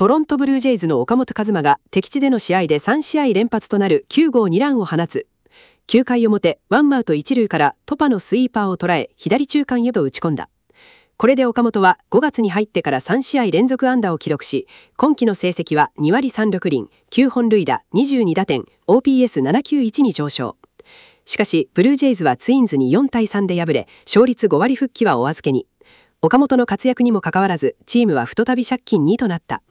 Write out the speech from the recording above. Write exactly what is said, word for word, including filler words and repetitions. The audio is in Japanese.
トロントブルージェイズの岡本和真が敵地での試合でさんしあい連発となるきゅうごうにランを放つ。きゅうかい表、ワンアウト一塁からトパのスイーパーを捉え、左中間へと打ち込んだ。これで岡本はごがつに入ってからさんしあい連続安打を記録し、今季の成績はにわりさんぶろくりん、きゅうほんるいだ、にじゅうにだてん、オーピーエスななひゃくきゅうじゅういちに上昇。しかし、ブルージェイズはツインズによんたいさんで敗れ、勝率ごわり復帰はお預けに。岡本の活躍にもかかわらず、チームは再び借金にとなった。